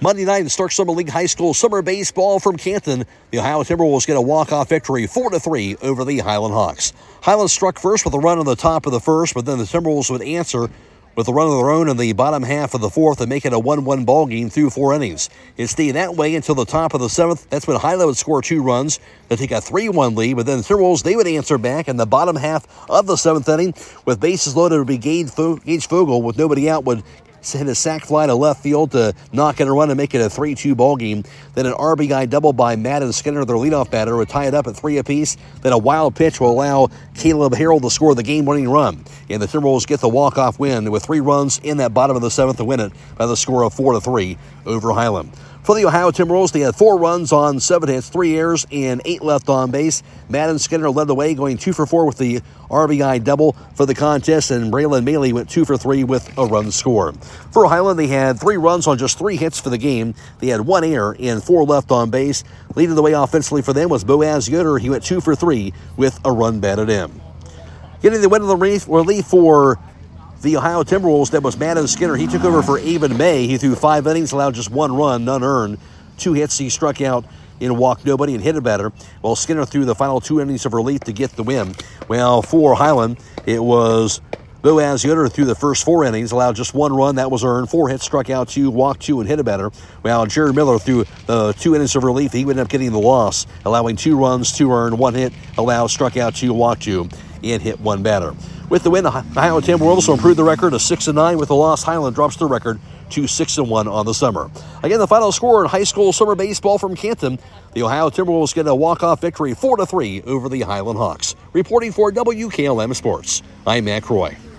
Monday night in Stark Summer League High School Summer Baseball from Canton. The Ohio Timberwolves get a walk-off victory 4-3 over the Highland Hawks. Highland struck first with a run on the top of the first, but then the Timberwolves would answer with a run of their own in the bottom half of the fourth and make it a 1-1 ball game through 4 innings. It stayed that way until the top of the seventh. That's when Highland would score 2 runs to take a 3-1 lead, but then the Timberwolves, they would answer back in the bottom half of the seventh inning with bases loaded. It would be Gage Fogel with nobody out would hit a sac fly to left field to knock in a run and make it a 3-2 ball game. Then an RBI double by Madden Skinner, their leadoff batter, would tie it up at 3 apiece. Then a wild pitch will allow Caleb Harold to score the game-winning run. And the Timberwolves get the walk-off win with 3 runs in that bottom of the seventh to win it by the score of 4-3 over Highland. For the Ohio Timberwolves, they had 4 runs on 7 hits, 3 errors, and 8 left on base. Madden Skinner led the way, going 2 for 4 with the RBI double for the contest, and Braylon Maley went 2 for 3 with a run score. For Highland, they had 3 runs on just 3 hits for the game. They had 1 error and 4 left on base. Leading the way offensively for them was Boaz Yoder. He went 2 for 3 with a run batted in. Getting the win of the relief for the Ohio Timberwolves, that was Madden Skinner. He took over for Avon May. He threw 5 innings, allowed just 1 run, none earned. 2 hits, he struck out and walked nobody and hit it better. Well, Skinner threw the final 2 innings of relief to get the win. Well, for Highland, it was Boaz Yoder threw the first 4 innings, allowed just 1 run, that was earned. 4 hits, struck out 2, walked 2, and hit it better. Well, Jared Miller threw the 2 innings of relief. He ended up getting the loss, allowing 2 runs, 2 earned, 1 hit, allowed, struck out 2, walked 2, and hit 1 batter. With the win, the Ohio Timberwolves will improve the record to 6-9. With the loss, Highland drops the record to 6-1 on the summer. Again, the final score in high school summer baseball from Canton. The Ohio Timberwolves get a walk-off victory 4-3 over the Highland Hawks. Reporting for WKLM Sports, I'm Matt Croy.